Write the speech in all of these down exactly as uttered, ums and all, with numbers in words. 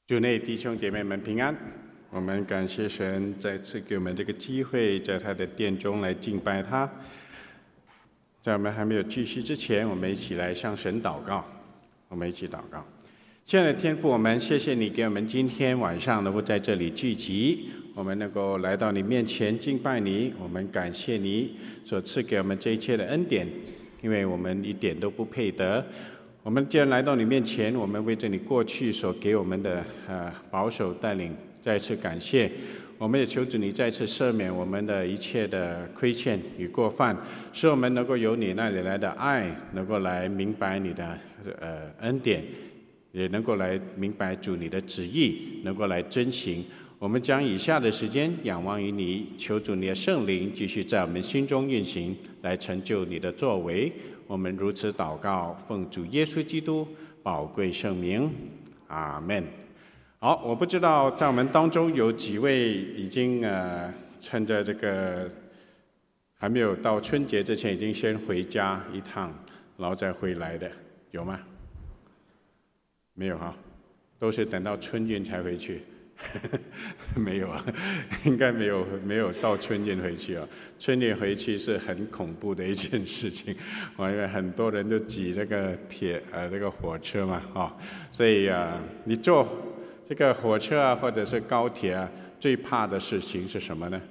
主内弟兄姐妹们平安，我们感谢神再次给我们这个机会，在他的殿中来敬拜他。在我们还没有继续之前，我们一起来向神祷告。我们一起祷告。亲爱的天父，我们谢谢你给我们今天晚上能够在这里聚集，我们能够来到你面前敬拜你。我们感谢你所赐给我们这一切的恩典，因为我们一点都不配得。我们既然来到你面前，我们为着你过去所给我们的呃保守带领再次感谢。我们也求主你再次赦免我们的一切的亏欠与过犯，使我们能够由你那里来的爱，能够来明白你的呃恩典，也能够来明白主你的旨意，能够来遵行。我们将以下的时间仰望于你，求主你的圣灵继续在我们心中运行，来成就你的作为。我们如此祷告，奉主耶稣基督宝贵圣名，阿们。好，我不知道在我们当中有几位已经呃趁着这个还没有到春节之前，已经先回家一趟，然后再回来的，有吗？没有哈，都是等到春运才回去。没有啊，应该没有没有到春运回去啊。春运回去是很恐怖的一件事情，因为很多人都挤这个铁呃这个火车嘛，啊，所以啊，你坐这个火车啊或者是高铁啊，最怕的事情是什么呢？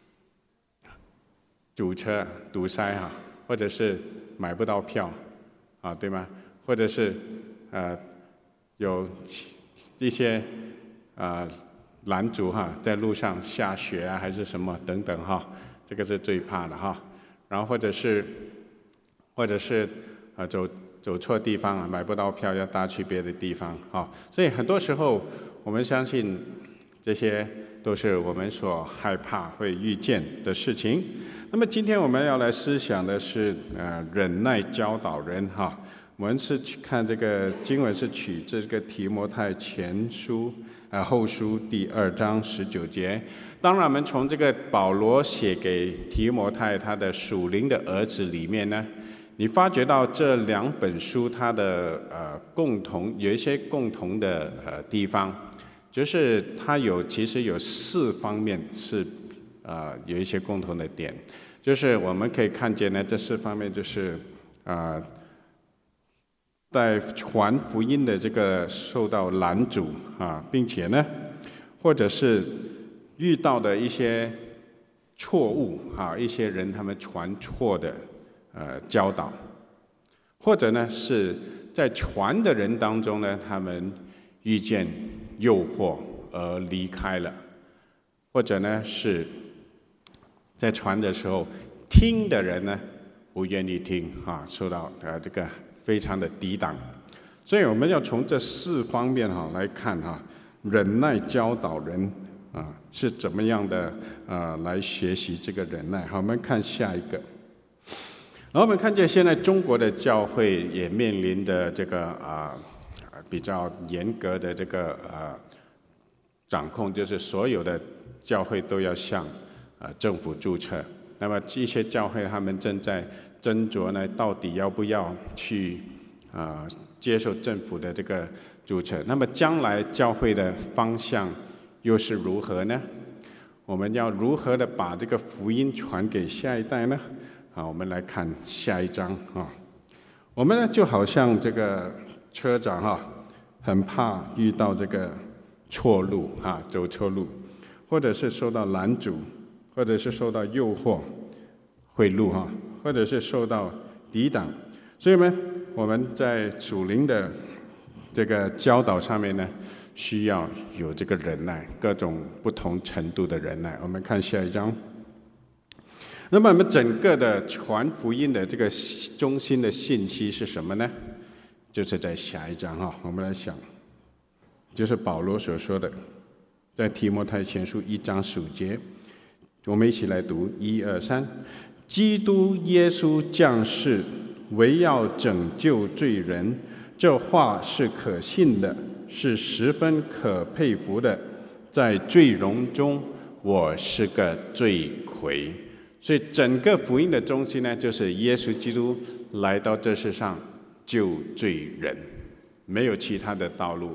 堵车、堵塞哈、啊，或者是买不到票啊，对吗？或者是呃有一些。啊、呃，拦阻哈，在路上下雪啊，还是什么等等哈，这个是最怕的哈。然后或者是，或者是啊、呃、走走错地方啊，买不到票要搭去别的地方哈。所以很多时候我们相信这些都是我们所害怕会遇见的事情。那么今天我们要来思想的是呃忍耐教导人哈。我们是看这个经文是取这个提摩太前书。啊，后书第二章十九节。当然，我们从这个保罗写给提摩太他的属灵的儿子里面呢，你发觉到这两本书它的呃共同有一些共同的呃地方，就是它有其实有四方面是呃有一些共同的点，就是我们可以看见呢，这四方面就是啊。呃在传福音的这个受到拦阻啊，并且呢，或者是遇到的一些错误啊，一些人他们传错的呃教导，或者呢是在传的人当中呢，他们遇见诱惑而离开了，或者呢是在传的时候听的人呢不愿意听啊，受到呃这个。非常的抵挡，所以我们要从这四方面哈来看哈，忍耐教导人啊是怎么样的啊来学习这个忍耐。好，我们看下一个。然后我们看见现在中国的教会也面临的这个啊比较严格的这个啊掌控，就是所有的教会都要向啊政府注册。那么一些教会他们正在斟酌呢，到底要不要去啊、呃、接受政府的这个注册？那么将来教会的方向又是如何呢？我们要如何的把这个福音传给下一代呢？好，我们来看下一章啊。我们呢就好像这个车长哈，很怕遇到这个错路啊，走错路，或者是受到拦阻，或者是受到诱惑、贿赂哈。或者是受到抵挡，所以呢，我们在属灵的这个教导上面呢，需要有这个忍耐，各种不同程度的忍耐。我们看下一章。那么我们整个的传福音的这个中心的信息是什么呢？就是在下一章哈，我们来想，就是保罗所说的，在提摩太前书一章十五节，我们一起来读一二三。基督耶稣降世，为要拯救罪人，这话是可信的，是十分可佩服的。在罪容中，我是个罪魁。所以整个福音的中心呢，就是耶稣基督来到这世上救罪人，没有其他的道路。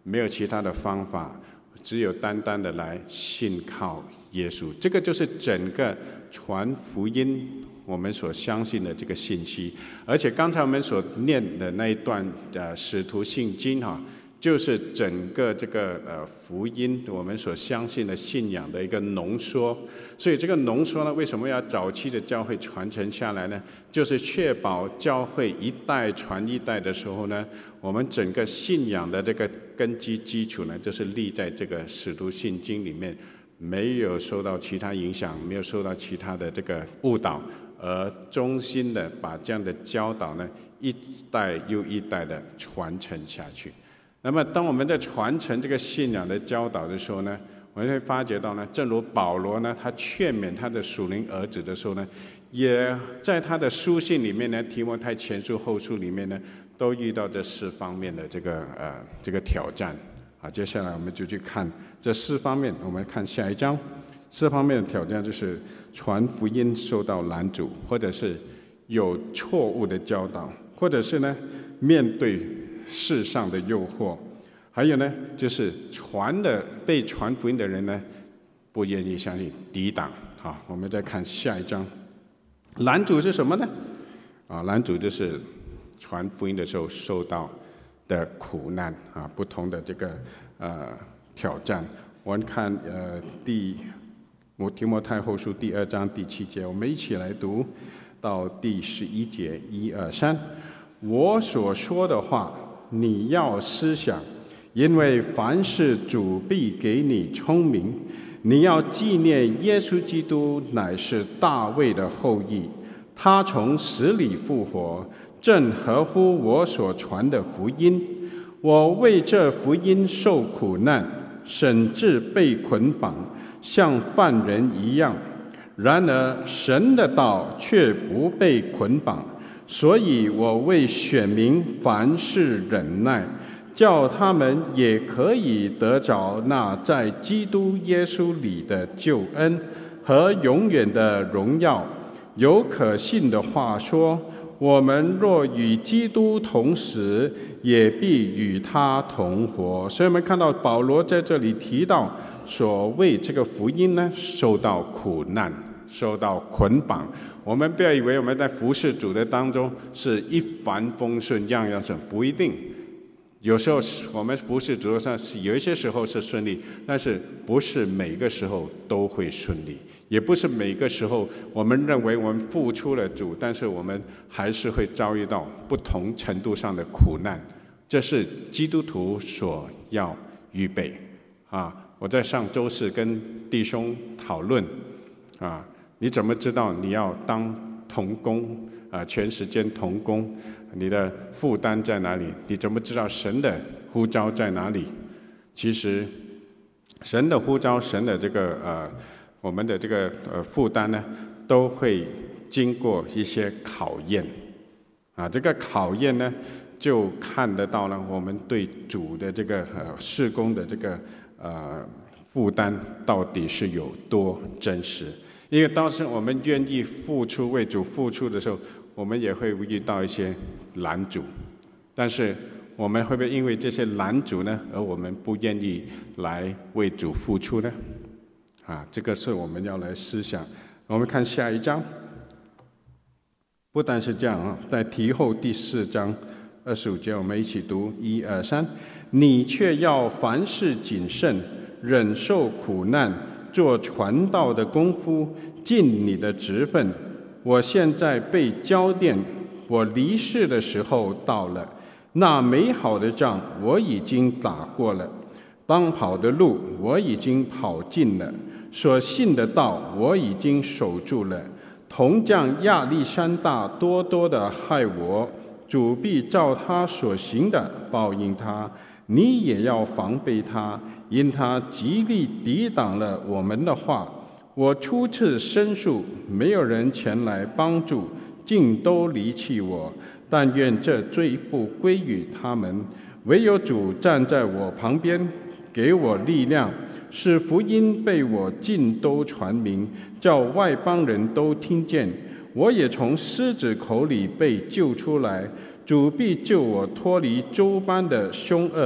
没有其他的方法，只有单单的来信靠耶稣。这个就是整个传福音我们所相信的这个信息。而且刚才我们所念的那一段呃使徒信经哈、啊，就是整个这个呃福音我们所相信的信仰的一个浓缩。所以这个浓缩呢，为什么要早期的教会传承下来呢？就是确保教会一代传一代的时候呢，我们整个信仰的这个根基基础呢，就是立在这个使徒信经里面，没有受到其他影响，没有受到其他的这个误导，而忠心的把这样的教导呢，一代又一代的传承下去。那么当我们在传承这个信仰的教导的时候呢，我们会发觉到呢，正如保罗呢，他劝勉他的属灵儿子的时候呢，也在他的书信里面呢，提摩太前书后书里面呢，都遇到这四方面的这个呃这个挑战。好，接下来我们就去看这四方面。我们看下一章，四方面的挑战就是传福音受到拦阻，或者是有错误的教导，或者是呢面对世上的诱惑，还有呢就是传的被传福音的人呢不愿意相信，抵挡。好，我们再看下一章，拦阻是什么呢？啊，拦阻就是传福音的时候受到的苦难啊，不同的这个呃挑战。我们看呃第提摩太后书第二章第七节，我们一起来读到第十一节，一二三。我所说的话，你要思想，因为凡事主必给你聪明。你要纪念耶稣基督乃是大卫的后裔，他从死里复活，正合乎我所传的福音。我为这福音受苦难，甚至被捆绑，像犯人一样。然而神的道却不被捆绑，所以我为选民凡事忍耐，叫他们也可以得着那在基督耶稣里的救恩和永远的荣耀。有可信的话说，我们若与基督同死，也必与他同活。所以我们看到保罗在这里提到，所谓这个福音呢，受到苦难，受到捆绑。我们不要以为我们在服事主的当中是一帆风顺，样样顺，不一定。有时候我们服事主上是有一些时候是顺利，但是不是每个时候都会顺利，也不是每个时候我们认为我们付出了主，但是我们还是会遭遇到不同程度上的苦难。这是基督徒所要预备啊！我在上周四跟弟兄讨论啊，你怎么知道你要当同工啊？全时间同工，你的负担在哪里？你怎么知道神的呼召在哪里？其实，神的呼召，神的这个呃，我们的这个呃负担呢，都会经过一些考验啊。这个考验呢，就看得到了我们对主的这个呃事工的这个呃负担到底是有多真实。因为当时我们愿意付出为主付出的时候，我们也会遇到一些拦阻，但是我们会不会因为这些拦阻呢，而我们不愿意来为主付出呢？啊，这个是我们要来思想。我们看下一章，不但是这样啊，在提后第四章二十五节，我们一起读一二三。你却要凡事谨慎，忍受苦难，做传道的功夫，尽你的职分。我现在被交奠，我离世的时候到了。那美好的仗我已经打过了，当跑的路我已经跑尽了，所信的道我已经守住了。铜匠亚历山大多多的害我，主必照他所行的报应他。你也要防备他，因他极力抵挡了我们的话。我初次申诉，没有人前来帮助，尽都离弃我。但愿这罪不归于他们，唯有主站在我旁边，给我力量，使福音被我尽都传明，叫外邦人都听见。我也从狮子口里被救出来，主必救我脱离诸般的凶恶，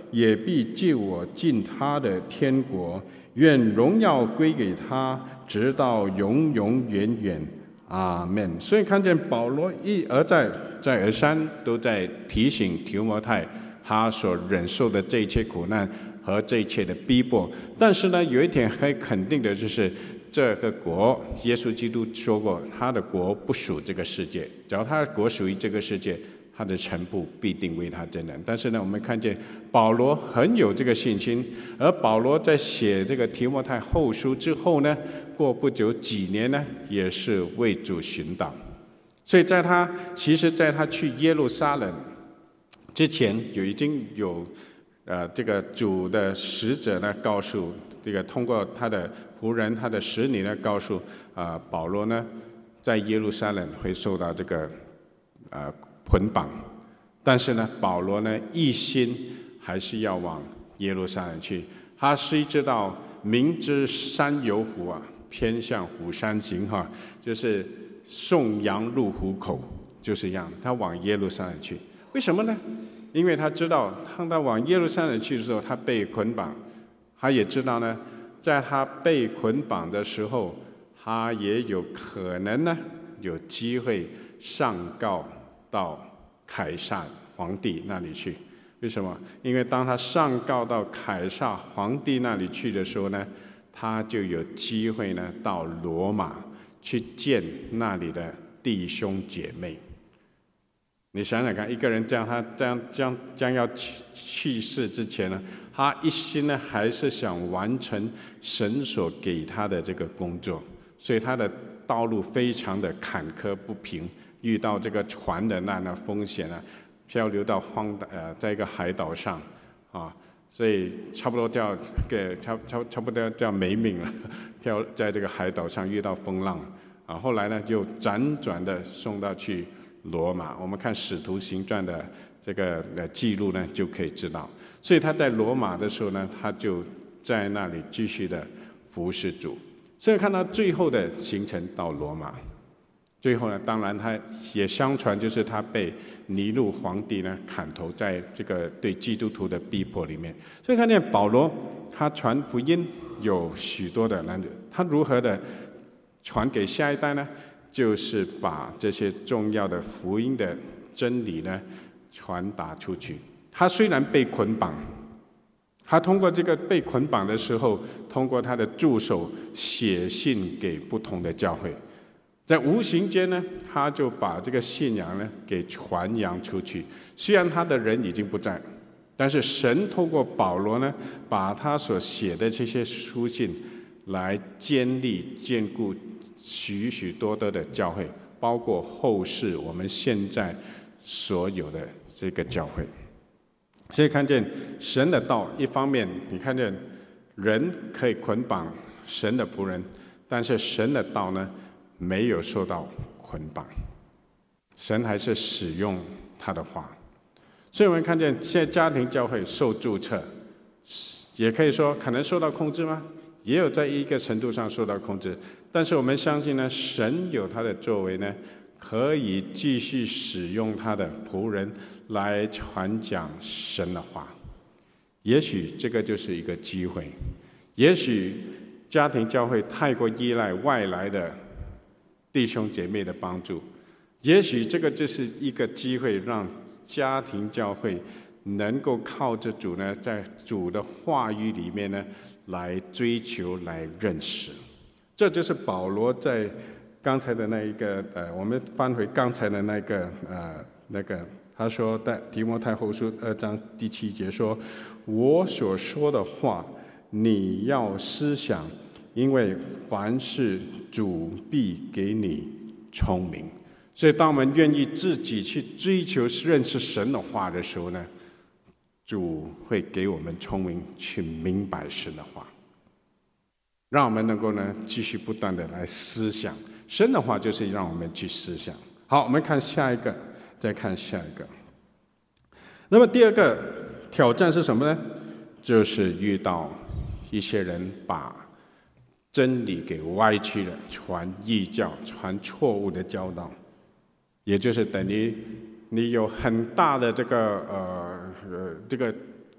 也必救我进他的天国。愿荣耀归给他，直到永永远远。阿们。所以看见保罗一而再再而三都在提醒提摩太他所忍受的这一切苦难和这一切的逼迫。但是呢，有一点可以肯定的就是，这个国，耶稣基督说过，他的国不属这个世界。只要他的国属于这个世界，他的臣仆必定为他征战。但是呢，我们看见保罗很有这个信心，而保罗在写这个提摩太后书之后呢，过不久几年呢，也是为主殉道。所以在他其实在他去耶路撒冷之前，有已经有呃这个主的使者呢告诉这个通过他的仆人、他的使女呢告诉啊、呃、保罗呢，在耶路撒冷会受到这个呃捆绑，但是呢，保罗呢一心还是要往耶路撒冷去。他虽知道明知山有虎啊，偏向虎山行哈，就是送羊入虎口，就是这样。他往耶路撒冷去，为什么呢？因为他知道，当他往耶路撒冷去的时候，他被捆绑。他也知道呢，在他被捆绑的时候，他也有可能呢，有机会上告到凯撒皇帝那里去。为什么？因为当他上告到凯撒皇帝那里去的时候呢，他就有机会呢到罗马去见那里的弟兄姐妹。你想想看，一个人这样，他将将将要去去世之前呢，他一心呢还是想完成神所给他的这个工作，所以他的道路非常的坎坷不平，遇到这个船的那那风险啊，漂流到荒岛呃，在一个海岛上啊，所以差不多就要给差差差不多就要没命了，漂在这个海岛上遇到风浪啊，后来呢就辗转的送到去罗马。我们看《使徒行传》的这个呃记录呢，就可以知道。所以他在罗马的时候呢，他就在那里继续的服侍主。所以看到最后的行程到罗马，最后呢，当然他也相传就是他被尼禄皇帝呢砍头，在这个对基督徒的逼迫里面。所以看见保罗他传福音有许多的难，他如何的传给下一代呢？就是把这些重要的福音的真理呢传达出去。他虽然被捆绑，他通过这个被捆绑的时候，通过他的助手写信给不同的教会，在无形间呢，他就把这个信仰呢给传扬出去。虽然他的人已经不在，但是神透过保罗呢，把他所写的这些书信来建立坚固许许多多的教会，包括后世我们现在所有的这个教会。所以看见神的道，一方面你看见人可以捆绑神的仆人，但是神的道呢没有受到捆绑，神还是使用他的话。所以我们看见现在家庭教会受注册，也可以说可能受到控制吗？也有在一个程度上受到控制，但是我们相信呢，神有他的作为呢，可以继续使用他的仆人来传讲神的话。也许这个就是一个机会，也许家庭教会太过依赖外来的弟兄姐妹的帮助，也许这个就是一个机会，让家庭教会能够靠着主呢，在主的话语里面呢来追求、来认识。这就是保罗在刚才的那一个呃，我们翻回刚才的那个呃那个，他说在提摩太后书二章第七节说：“我所说的话，你要思想，因为凡事主必给你聪明。”所以，当我们愿意自己去追求认识神的话的时候呢，主会给我们聪明去明白神的话，让我们能够呢继续不断的来思想神的话，就是让我们去思想。好，我们看下一个，再看下一个。那么第二个挑战是什么呢？就是遇到一些人把真理给歪曲了，传异教，传错误的教导，也就是等于你有很大的这个呃呃这个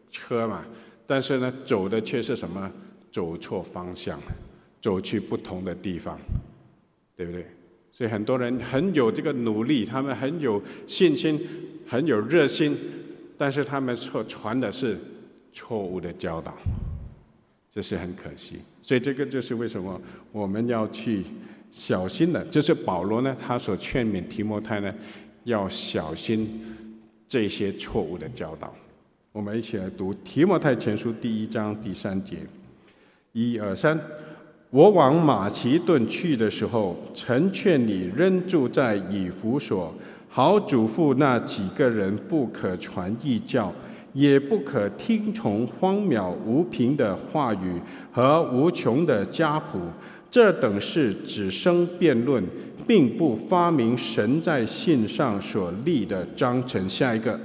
喝嘛，但是呢，走的却是什么？走错方向，走去不同的地方，对不对？所以很多人很有这个努力，他们很有信心，很有热心，但是他们传的是错误的教导，这是很可惜。所以这个就是为什么我们要去小心的，就是保罗呢，他所劝勉提摩太呢，要小心这些错误的教导。我们一起来读提摩太前书第一章第三节，一二三。我往马其顿去的时候，曾劝你仍住在以弗所，好嘱咐那几个人不可传异教，也不可听从荒渺无凭的话语和无穷的家谱，这等事只生辩论，并不发明神在信上所立的章程。下一个，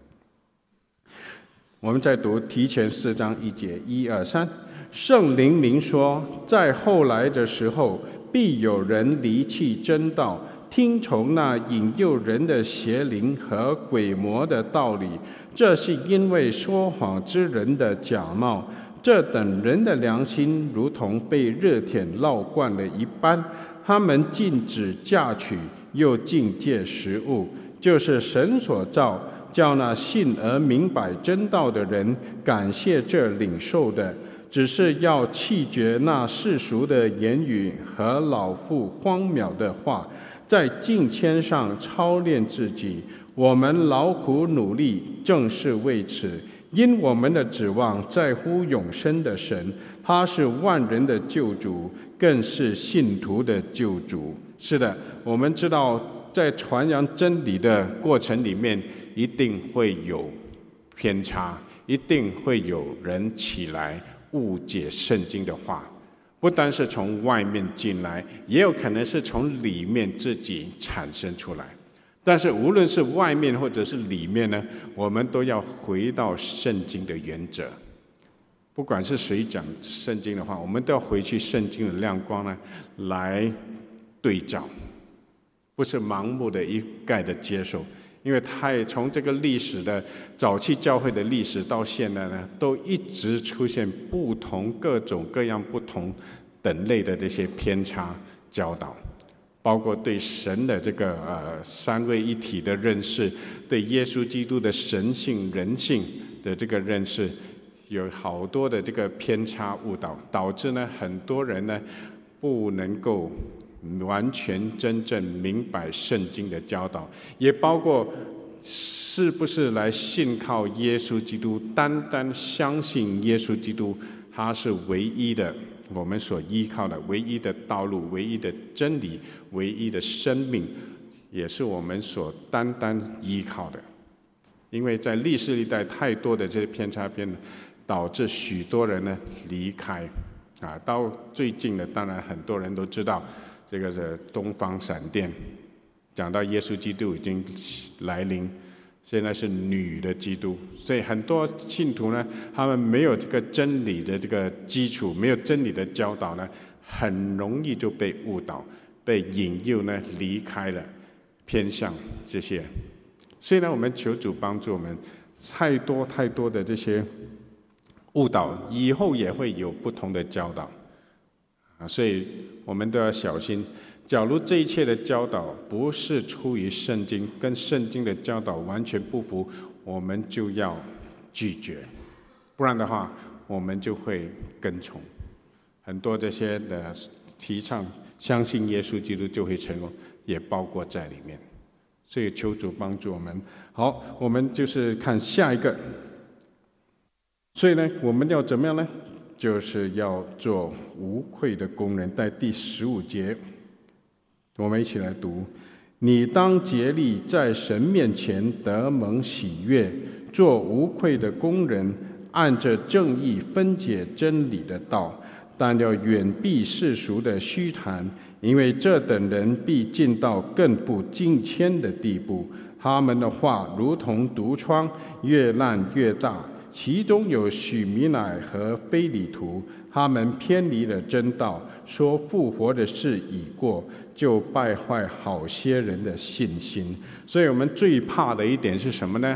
我们再读提前四章一节，一二三。圣灵明说，在后来的时候，必有人离弃真道，听从那引诱人的邪灵和鬼魔的道理，这是因为说谎之人的假冒。这等人的良心如同被热铁烙惯了一般，他们禁止嫁娶，又禁戒食物，就是神所造，叫那信而明白真道的人感谢这领受的，只是要弃绝那世俗的言语和老妇荒渺的话，在敬谦上操练自己。我们劳苦努力，正是为此，因我们的指望在乎永生的神，他是万人的救主，更是信徒的救主。是的，我们知道在传扬真理的过程里面，一定会有偏差，一定会有人起来误解圣经的话，不单是从外面进来，也有可能是从里面自己产生出来。但是无论是外面或者是里面呢，我们都要回到圣经的原则。不管是谁讲圣经的话，我们都要回去圣经的亮光呢来对照，不是盲目的一概的接受。因为太从这个历史的早期教会的历史到现在呢，都一直出现不同各种各样不同等类的这些偏差教导，包括对神的这个呃三位一体的认识，对耶稣基督的神性人性的这个认识，有好多的这个偏差误导，导致呢很多人呢不能够完全真正明白圣经的教导，也包括是不是来信靠耶稣基督，单单相信耶稣基督他是唯一的我们所依靠的唯一的道路，唯一的真理，唯一的生命，也是我们所单单依靠的。因为在历史历代太多的这些偏差偏，导致许多人呢离开啊。到最近的当然很多人都知道这个是东方闪电，讲到耶稣基督已经来临，现在是女的基督，所以很多信徒呢，他们没有这个真理的这个基础，没有真理的教导呢，很容易就被误导，被引诱呢离开了，偏向这些。所以呢，我们求主帮助我们，太多太多的这些误导，以后也会有不同的教导。啊，所以我们都要小心。假如这一切的教导不是出于圣经，跟圣经的教导完全不符，我们就要拒绝。不然的话，我们就会跟从。很多这些的提倡相信耶稣基督就会成功，也包括在里面。所以求主帮助我们。好，我们就是看下一个。所以呢，我们要怎么样呢？就是要做无愧的工人。在第十五节，我们一起来读：你当竭力在神面前得蒙喜悦，做无愧的工人，按着正义分解真理的道，但要远避世俗的虚谈，因为这等人必进到更不敬谦的地步。他们的话如同毒疮，越烂越大。其中有许米乃和非里图，他们偏离了真道，说复活的事已过，就败坏好些人的信心。所以我们最怕的一点是什么呢？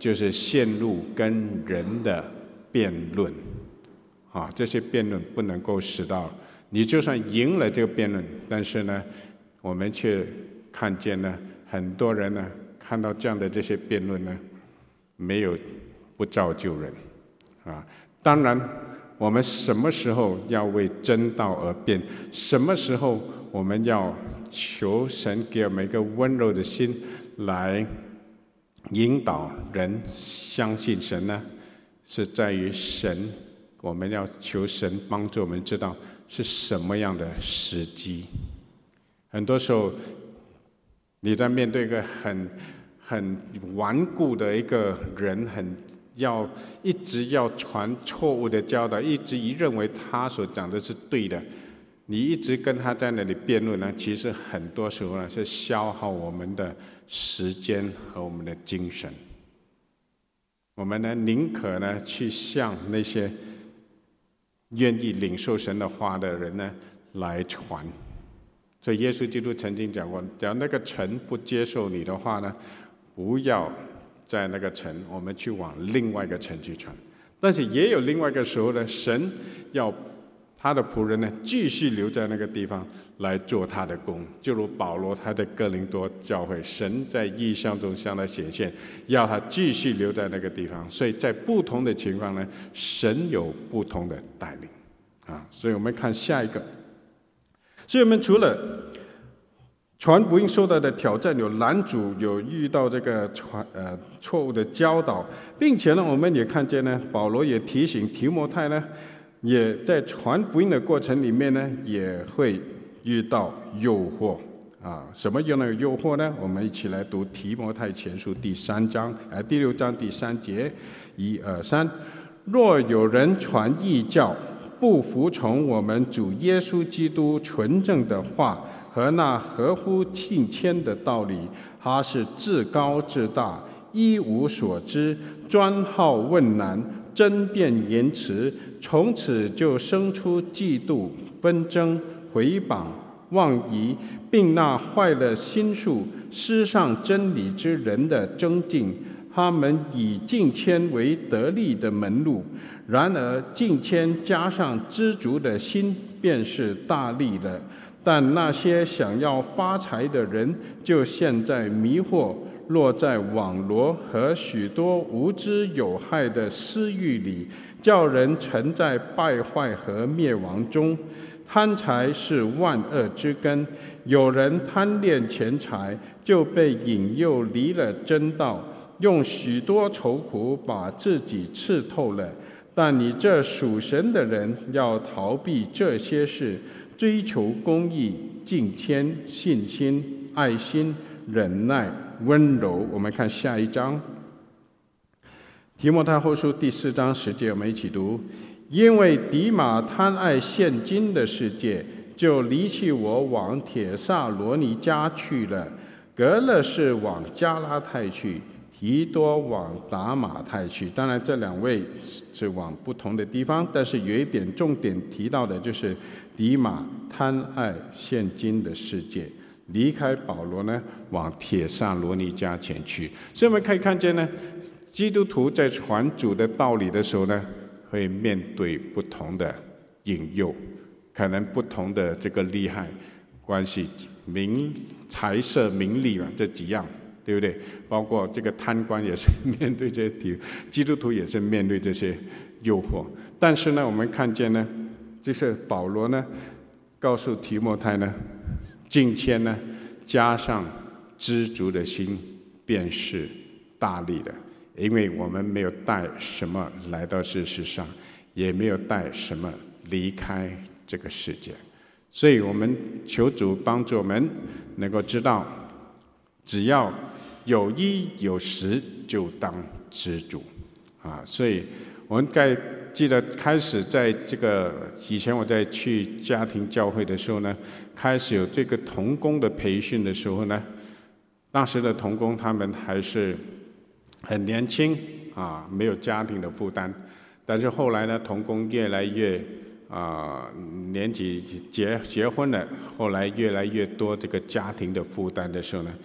就是陷入跟人的辩论，啊，这些辩论不能够使到你就算赢了这个辩论，但是呢，我们却看见呢，很多人呢看到这样的这些辩论呢，没有不造就人，啊，当然我们什么时候要为真道而辩？什么时候我们要求神给我们一个温柔的心来引导人相信神呢？是在于神，我们要求神帮助我们知道是什么样的时机。很多时候，你在面对一个很很顽固的一个人，很要一直要传错误的教导，一直以认为他所讲的是对的，你一直跟他在那里辩论呢，其实很多时候呢是消耗我们的时间和我们的精神。我们呢宁可呢去向那些愿意领受神的话的人呢来传。所以耶稣基督曾经讲过，只要那个城不接受你的话呢，不要在那个城，我们去往另外一个城去传。但是也有另外一个时候呢，神要他的仆人呢继续留在那个地方来做他的工，就如保罗他在哥林多教会，神在异象中向他显现，要他继续留在那个地方。所以在不同的情况呢，神有不同的带领啊。所以我们看下一个，所以我们除了传福音受到的挑战，有拦阻，有遇到这个传呃错误的教导，并且呢，我们也看见呢，保罗也提醒提摩太呢，也在传福音的过程里面呢，也会遇到诱惑啊。什么样的诱惑呢？我们一起来读提摩太前书第三章，呃第六章第三节，一二三。若有人传异教，不服从我们主耶稣基督纯正的话和那合乎敬谦的道理，他是自高自大，一无所知，专好问难，争辩言辞，从此就生出嫉妒、纷争、毁谤、妄疑，并那坏了心术、失上真理之人的争竞。他们以敬谦为得利的门路，然而敬谦加上知足的心，便是大利了。但那些想要发财的人，就陷在迷惑、落在网罗和许多无知有害的私欲里，叫人沉在败坏和灭亡中。贪财是万恶之根，有人贪恋钱财，就被引诱离了真道，用许多愁苦把自己刺透了。但你这属神的人，要逃避这些事，追求公义、敬谦、信心、爱心、忍耐、温柔。我们看下一章，提摩太后书第四章十节，我们一起读。因为迪马贪爱现今的世界，就离弃我，往帖撒罗尼迦去了。革勒是往加拉太去，提多往达马太去。当然这两位是往不同的地方，但是有一点重点提到的就是迪马贪爱现今的世界，离开保罗呢，往帖撒罗尼迦前去。所以我们可以看见呢，基督徒在传主的道理的时候呢，会面对不同的引诱，可能不同的这个利害关系，名财色名利嘛，这几样，对不对？包括这个贪官也是面对这些题，基督徒也是面对这些诱惑。但是呢，我们看见呢，就是保罗呢，告诉提摩太呢，敬谦呢，加上知足的心，便是大利的。因为我们没有带什么来到这世上，也没有带什么离开这个世界，所以我们求主帮助我们能够知道，只要有衣有食，就当知足啊！所以我们该记得开始在这个以前我在去家庭教会的时候呢，开始有这个同工的培训的时候呢，当时的同工他们还是很年轻啊，没有家庭的负担。但是后来呢，同工越来越啊、呃、年纪结结婚了，后来越来越多这个家庭的负担的时候呢，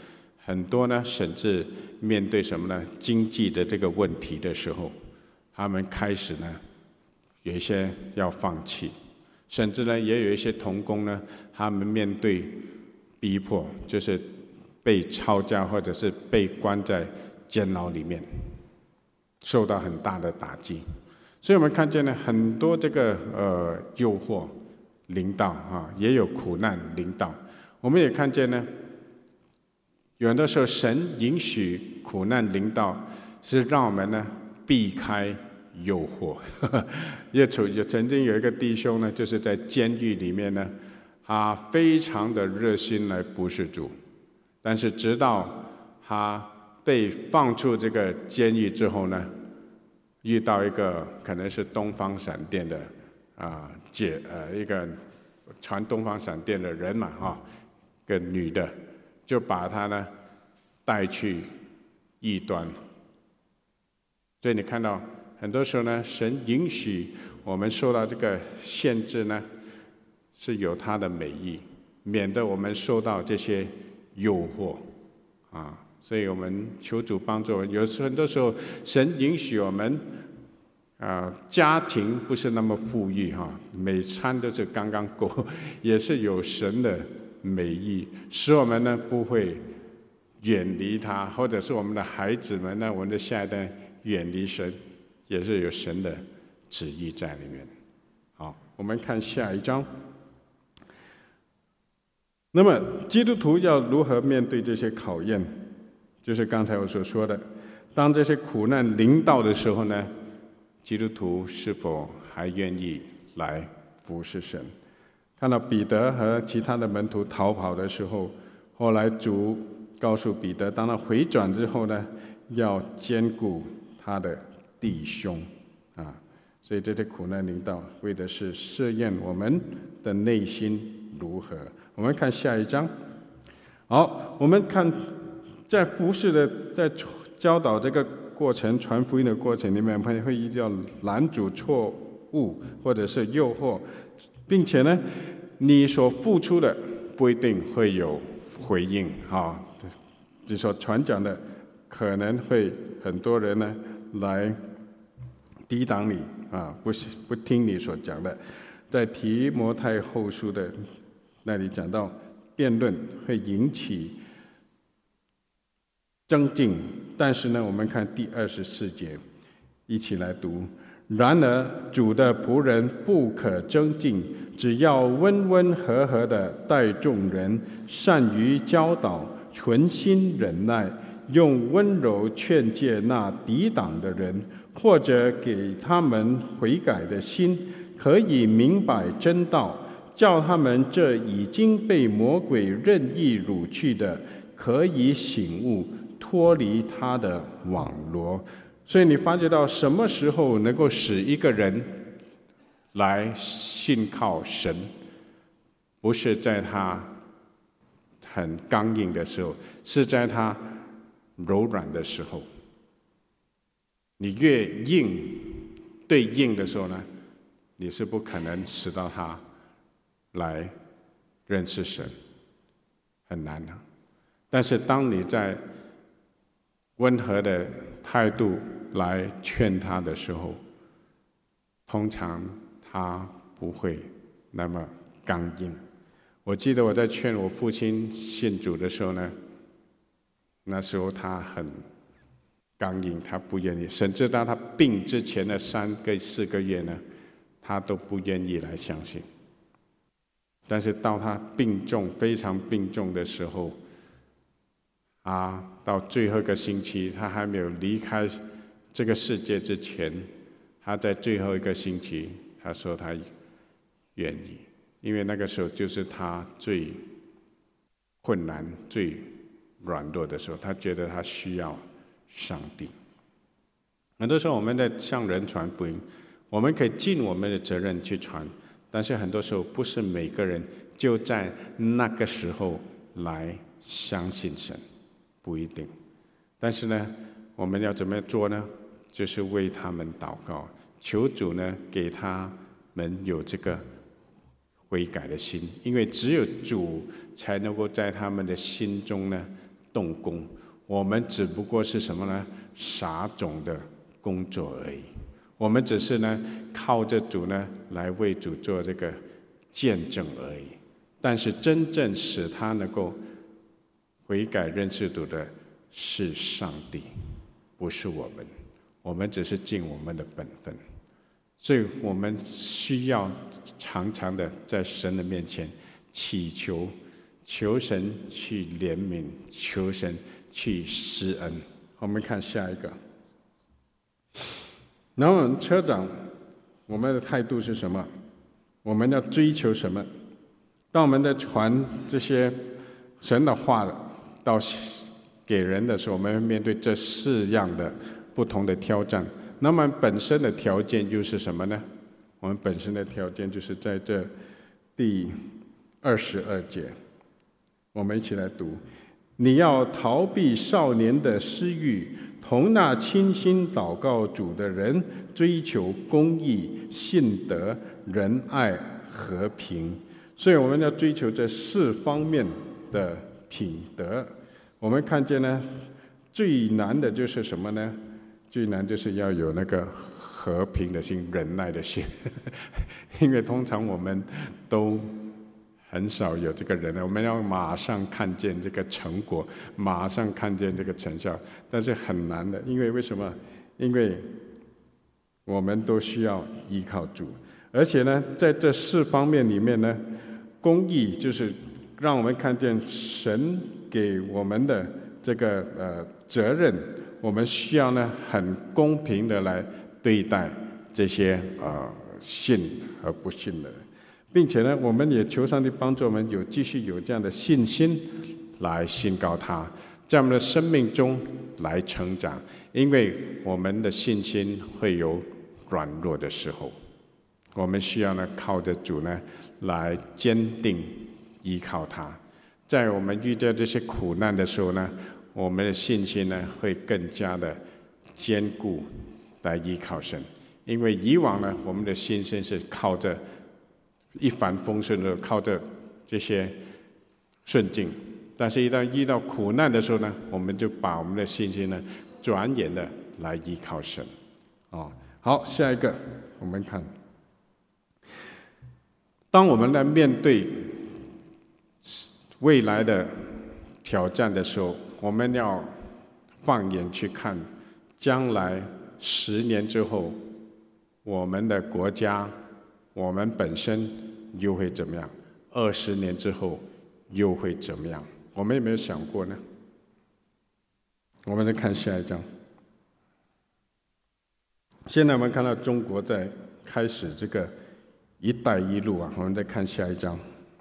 很多呢，甚至面对什么呢？经济的这个问题的时候，他们开始呢，有一些要放弃，甚至呢，也有一些童工呢，他们面对逼迫，就是被抄家或者是被关在监牢里面，受到很大的打击。所以我们看见呢，很多这个呃诱惑临到啊，也有苦难临到。我们也看见呢。有很多时候，神允许苦难临到，是让我们呢避开诱惑。也曾也曾经有一个弟兄呢，就是在监狱里面呢，他非常的热心来服侍主，但是直到他被放出这个监狱之后呢，遇到一个可能是东方闪电的啊姐呃一个传东方闪电的人嘛哈，个女的。就把他呢带去异端，所以你看到很多时候呢，神允许我们受到这个限制呢，是有他的美意，免得我们受到这些诱惑啊。所以我们求主帮助我们。有时很多时候，神允许我们啊，家庭不是那么富裕哈，每餐都是刚刚够，也是有神的美意，使我们呢不会远离他，或者是我们的孩子们呢，我们的下一代远离神，也是有神的旨意在里面。好，我们看下一章。那么基督徒要如何面对这些考验？就是刚才我所说的，当这些苦难临到的时候呢，基督徒是否还愿意来服侍神？看到彼得和其他的门徒逃跑的时候，后来主告诉彼得，当他回转之后呢，要兼顾他的弟兄啊。所以这些苦难临到，为的是试验我们的内心如何。我们看下一章。好，我们看在服事的在教导这个过程、传福音的过程里面，会会遇到拦阻错误或者是诱惑。并且呢，你所付出的不一定会有回应啊。就说传讲的可能会很多人呢来抵挡你啊，不不听你所讲的。在提摩太后书的那里讲到，辩论会引起争竞，但是呢，我们看第二十四节，一起来读。然而主的仆人不可争竞，只要温温和和的待众人，善于教导，存心忍耐，用温柔劝诫那抵挡的人，或者给他们悔改的心，可以明白真道，叫他们这已经被魔鬼任意掳去的，可以醒悟，脱离他的网罗。所以你发觉到什么时候能够使一个人来信靠神，不是在他很刚硬的时候，是在他柔软的时候。你越硬对硬的时候呢，你是不可能使到他来认识神，很难的。但是当你在温和的态度来劝他的时候，通常他不会那么刚硬。我记得我在劝我父亲信主的时候呢，那时候他很刚硬，他不愿意，甚至到他病之前的三个四个月呢，他都不愿意来相信。但是到他病重非常病重的时候，啊，到最后一个星期，他还没有离开这个世界之前，他在最后一个星期，他说他愿意，因为那个时候就是他最困难、最软弱的时候，他觉得他需要上帝。很多时候我们在向人传福音，我们可以尽我们的责任去传，但是很多时候不是每个人就在那个时候来相信神。不一定，但是呢，我们要怎么做呢？就是为他们祷告，求主呢给他们有这个悔改的心，因为只有主才能够在他们的心中呢动工，我们只不过是什么呢？撒种的工作而已。我们只是呢靠着主呢来为主做这个见证而已。但是真正使他能够悔改认识主的是上帝，不是我们。我们只是尽我们的本分。所以我们需要常常的在神的面前祈求，求神去怜悯，求神去施恩。我们看下一个。然后我们车长，我们的态度是什么？我们要追求什么？当我们在传这些神的话到给人的时候，我们面对这四样的不同的挑战。那么本身的条件又是什么呢？我们本身的条件就是在这第二十二节，我们一起来读：你要逃避少年的私欲，同那倾心祷告主的人，追求公义、信德、仁爱、和平。所以我们要追求这四方面的品德。我们看见呢，最难的就是什么呢？最难就是要有那个和平的心、忍耐的心，因为通常我们都很少有这个忍耐，我们要马上看见这个成果，马上看见这个成效，但是很难的，因为为什么？因为我们都需要依靠主，而且呢，在这四方面里面呢，公义就是让我们看见神给我们的这个呃责任。我们需要呢很公平的来对待这些呃信和不信的人，并且呢，我们也求上帝帮助我们有继续有这样的信心来宣告他，在我们的生命中来成长，因为我们的信心会有软弱的时候，我们需要呢靠着主呢来坚定依靠他，在我们遇到这些苦难的时候呢，我们的信心呢会更加的坚固来依靠神。因为以往呢，我们的信心是靠着一帆风顺的，靠着这些顺境，但是一旦遇到苦难的时候呢，我们就把我们的信心呢转眼的来依靠神。哦，好，下一个我们看，当我们来面对未来的挑战的时候，我们要放眼去看，将来十年之后，我们的国家，我们本身又会怎么样？二十年之后又会怎么样？我们有没有想过呢？我们再看下一章。现在我们看到中国在开始这个“一带一路”啊，我们再看下一章。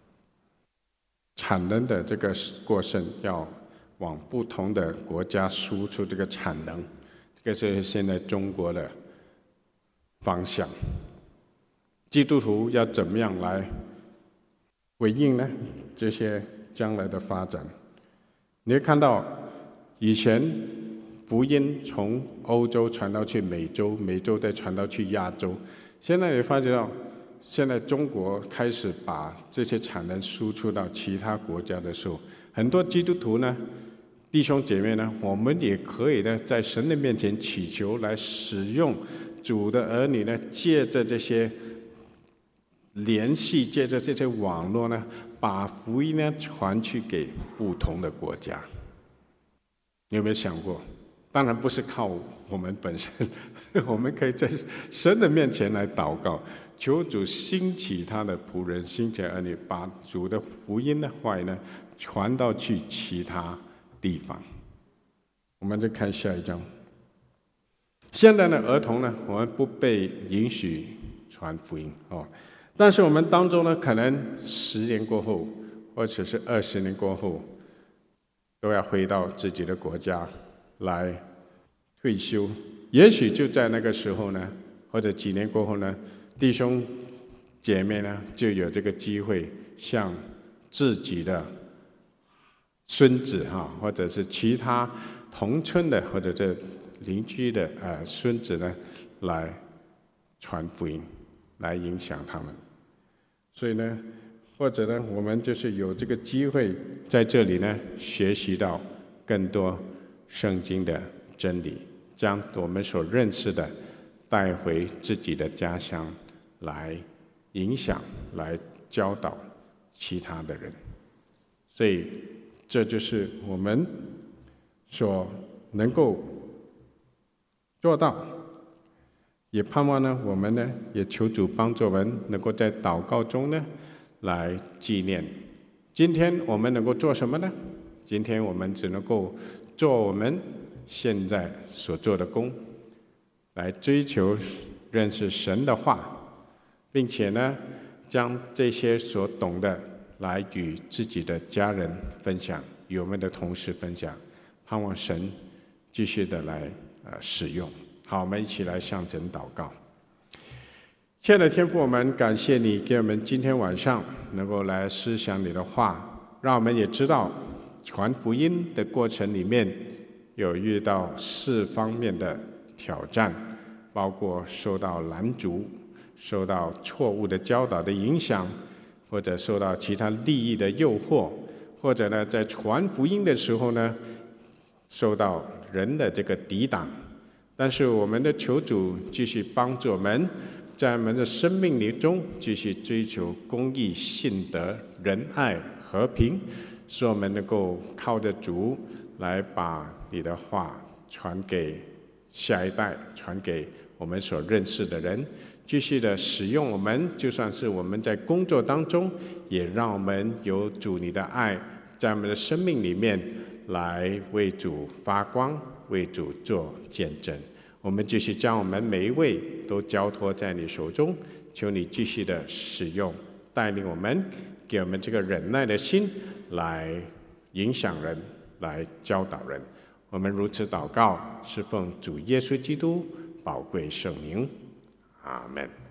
产能的这个过剩要往不同的国家输出这个产能，这个是现在中国的方向。基督徒要怎么样来回应呢？这些将来的发展，你会看到以前福音从欧洲传到去美洲，美洲再传到去亚洲，现在你发觉到，现在中国开始把这些产能输出到其他国家的时候，很多基督徒呢，弟兄姐妹呢，我们也可以呢，在神的面前祈求，来使用主的儿女呢，借着这些联系，借着这些网络呢，把福音呢传去给不同的国家。你有没有想过？当然不是靠我们本身，我们可以在神的面前来祷告，求主兴起他的仆人，兴起儿女，把主的福音的话语呢传到去其他地方。我们再看下一章。现在的儿童呢，我们不被允许传福音哦，但是我们当中呢，可能十年过后，或者是二十年过后，都要回到自己的国家来退休。也许就在那个时候呢，或者几年过后呢，弟兄姐妹呢就有这个机会向自己的孙子哈，或者是其他同村的或者这邻居的呃孙子呢，来传福音，来影响他们。所以呢，或者呢，我们就是有这个机会在这里呢学习到更多圣经的真理，将我们所认识的带回自己的家乡，来影响、来教导其他的人。所以，这就是我们所能够做到。也盼望呢，我们呢，也求主帮助我们，能够在祷告中呢，来纪念。今天我们能够做什么呢？今天我们只能够做我们现在所做的工，来追求认识神的话，并且呢，将这些所懂的来与自己的家人分享，与我们的同事分享，盼望神继续的来呃使用。好，我们一起来向神祷告。亲爱的天父，我们感谢你给我们今天晚上能够来思想你的话，让我们也知道传福音的过程里面有遇到四方面的挑战，包括受到拦阻、受到错误的教导的影响，或者受到其他利益的诱惑，或者呢，在传福音的时候呢，受到人的这个抵挡。但是我们的求主继续帮助我们，在我们的生命里中继续追求公义、信德、仁爱、和平，使我们能够靠着主来把你的话传给下一代，传给我们所认识的人，继续的使用我们，就算是我们在工作当中，也让我们有主你的爱在我们的生命里面来为主发光，为主做见证。我们继续将我们每一位都交托在你手中，求你继续的使用带领我们，给我们这个忍耐的心来影响人，来教导人。我们如此祷告，是奉主耶稣基督宝贵圣名，阿们。